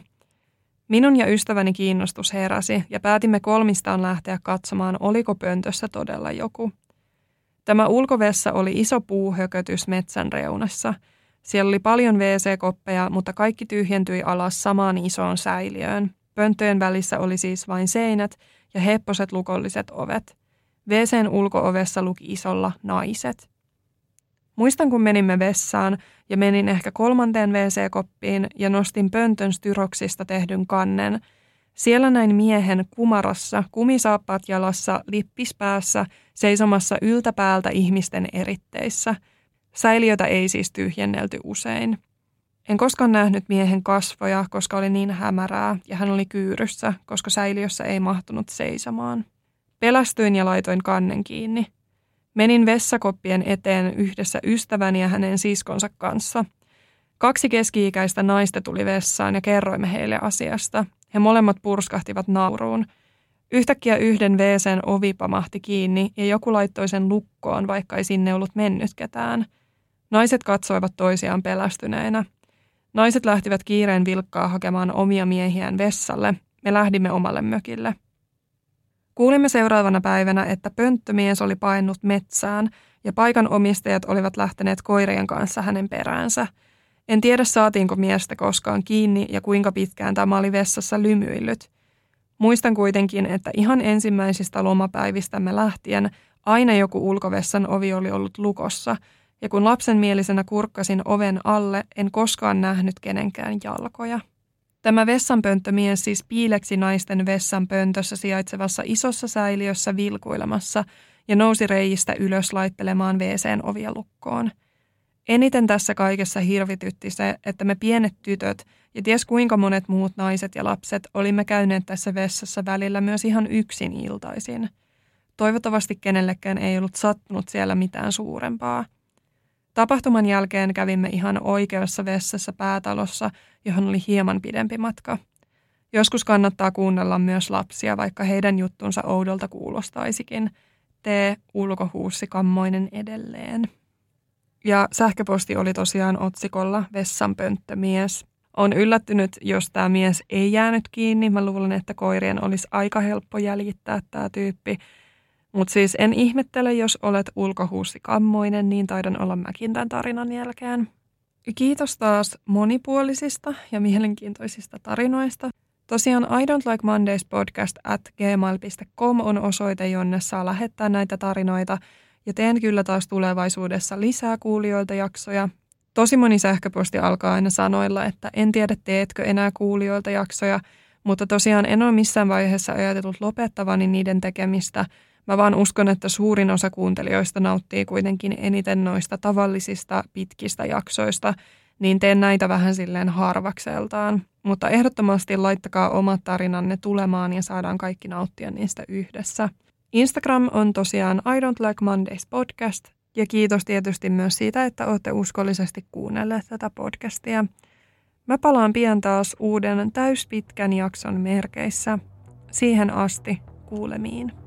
Minun ja ystäväni kiinnostus heräsi ja päätimme kolmistaan lähteä katsomaan, oliko pöntössä todella joku. Tämä ulkovessa oli iso puuhökötys metsän reunassa. Siellä oli paljon wc-koppeja, mutta kaikki tyhjentyi alas samaan isoon säiliöön. Pönttöjen välissä oli siis vain seinät ja hepposet lukolliset ovet. WC:n ulko-ovessa luki isolla naiset. Muistan, kun menimme vessaan ja menin ehkä kolmanteen wc-koppiin ja nostin pöntön styroksista tehdyn kannen. Siellä näin miehen kumarassa, kumisaappaat jalassa, lippis päässä, seisomassa yltäpäältä ihmisten eritteissä. Säiliötä ei siis tyhjennelty usein. En koskaan nähnyt miehen kasvoja, koska oli niin hämärää, ja hän oli kyyryssä, koska säiliössä ei mahtunut seisomaan. Pelästyin ja laitoin kannen kiinni. Menin vessakoppien eteen yhdessä ystäväni ja hänen siskonsa kanssa. Kaksi keski-ikäistä naista tuli vessaan ja kerroimme heille asiasta. He molemmat purskahtivat nauruun. Yhtäkkiä yhden WC:n ovi pamahti kiinni ja joku laittoi sen lukkoon, vaikka ei sinne ollut mennyt ketään. Naiset katsoivat toisiaan pelästyneinä. Naiset lähtivät kiireen vilkkaa hakemaan omia miehiään vessalle. me lähdimme omalle mökille. Kuulimme seuraavana päivänä, että pönttömies oli paennut metsään ja paikan omistajat olivat lähteneet koirien kanssa hänen peräänsä. En tiedä, saatiinko miestä koskaan kiinni ja kuinka pitkään tämä oli vessassa lymyillyt. Muistan kuitenkin, että ihan ensimmäisistä lomapäivistämme lähtien aina joku ulkovessan ovi oli ollut lukossa, ja kun lapsenmielisenä kurkkasin oven alle, en koskaan nähnyt kenenkään jalkoja. Tämä vessanpönttömies siis piileksi naisten vessanpöntössä sijaitsevassa isossa säiliössä vilkuilemassa ja nousi reiistä ylös laittelemaan WC:n ovia lukkoon. Eniten tässä kaikessa hirvitytti se, että me pienet tytöt ja ties kuinka monet muut naiset ja lapset olimme käyneet tässä vessassa välillä myös ihan yksin iltaisin. Toivottavasti kenellekään ei ollut sattunut siellä mitään suurempaa. Tapahtuman jälkeen kävimme ihan oikeassa vessassa päätalossa, johon oli hieman pidempi matka. Joskus kannattaa kuunnella myös lapsia, vaikka heidän juttunsa oudolta kuulostaisikin. Tee ulkohuussi kammoinen edelleen. Ja sähköposti oli tosiaan otsikolla vessanpönttömies. On yllättynyt, jos tämä mies ei jäänyt kiinni. Mä luulen, että koirien olisi aika helppo jäljittää tämä tyyppi. Mutta siis en ihmettele, jos olet ulkohuussikammoinen, niin taidan olla mäkin tämän tarinan jälkeen. Kiitos taas monipuolisista ja mielenkiintoisista tarinoista. Tosiaan I don't like Mondays podcast at gmail dot com on osoite, jonne saa lähettää näitä tarinoita. Ja teen kyllä taas tulevaisuudessa lisää kuulijoilta jaksoja. Tosi moni sähköposti alkaa aina sanoilla, että en tiedä teetkö enää kuulijoilta jaksoja, mutta tosiaan en ole missään vaiheessa ajatellut lopettavani niiden tekemistä. Mä vaan uskon, että suurin osa kuuntelijoista nauttii kuitenkin eniten noista tavallisista pitkistä jaksoista, niin teen näitä vähän silleen harvakseltaan. Mutta ehdottomasti laittakaa omat tarinanne tulemaan ja saadaan kaikki nauttia niistä yhdessä. Instagram on tosiaan I don't like Mondays podcast ja kiitos tietysti myös siitä, että olette uskollisesti kuunnelleet tätä podcastia. Mä palaan pian taas uuden täyspitkän jakson merkeissä. Siihen asti kuulemiin.